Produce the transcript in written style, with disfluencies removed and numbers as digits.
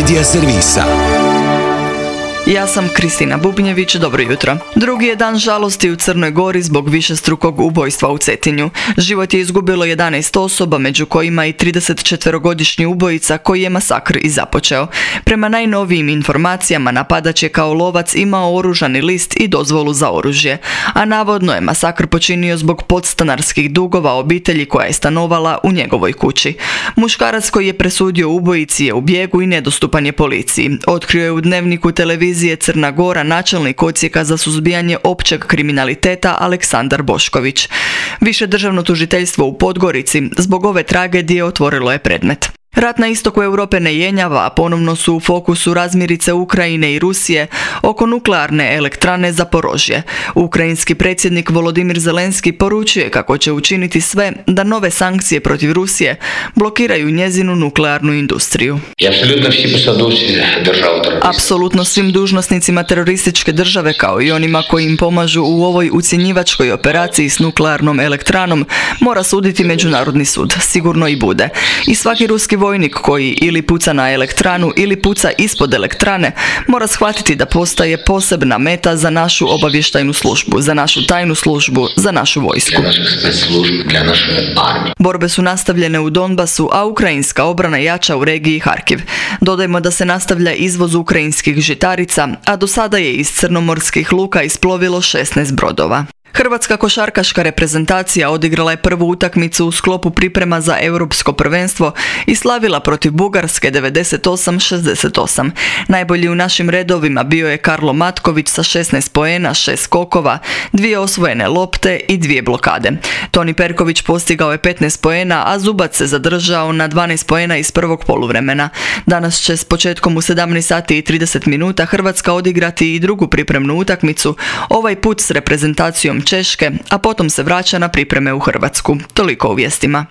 Medija servisa. Ja sam Kristina Bubnjević, dobro jutro. Drugi je dan žalosti u Crnoj Gori zbog višestrukog ubojstva u Cetinju. Život je izgubilo 11 osoba, među kojima i 34-godišnji ubojica koji je masakr i započeo. Prema najnovijim informacijama, napadač je kao lovac imao oružani list i dozvolu za oružje, a navodno je masakr počinio zbog podstanarskih dugova obitelji koja je stanovala u njegovoj kući. Muškarac koji je presudio ubojici je u bijegu i nedostupan je policiji. Otkrio je u Dnevniku televizije Crna Gora načelnik odsjeka za suzbijanje općeg kriminaliteta Aleksandar Bošković. Više državno tužiteljstvo u Podgorici zbog ove tragedije otvorilo je predmet. Rat na istoku Europe ne jenjava, a ponovno su u fokusu razmirice Ukrajine i Rusije oko nuklearne elektrane Zaporožje. Ukrajinski predsjednik Volodimir Zelenski poručuje kako će učiniti sve da nove sankcije protiv Rusije blokiraju njezinu nuklearnu industriju. Apsolutno svim dužnosnicima terorističke države, kao i onima koji im pomažu u ovoj ucjenjivačkoj operaciji s nuklearnom elektranom, mora suditi Međunarodni sud. Sigurno i bude. I svaki ruski vojnik koji ili puca na elektranu ili puca ispod elektrane mora shvatiti da postaje posebna meta za našu obavještajnu službu, za našu tajnu službu, za našu vojsku. Borbe su nastavljene u Donbasu, a ukrajinska obrana jača u regiji Harkiv. Dodajmo da se nastavlja izvoz ukrajinskih žitarica, a do sada je iz crnomorskih luka isplovilo 16 brodova. Hrvatska košarkaška reprezentacija odigrala je prvu utakmicu u sklopu priprema za europsko prvenstvo i slavila protiv Bugarske 98-68. Najbolji u našim redovima bio je Karlo Matković sa 16 poena, 6 skokova, 2 osvojene lopte i 2 blokade. Toni Perković postigao je 15 poena, a Zubac se zadržao na 12 poena iz prvog poluvremena. Danas će s početkom u 17:30 Hrvatska odigrati i drugu pripremnu utakmicu, ovaj put s reprezentacijom Češke, a potom se vraća na pripreme u Hrvatsku. Toliko u vijestima.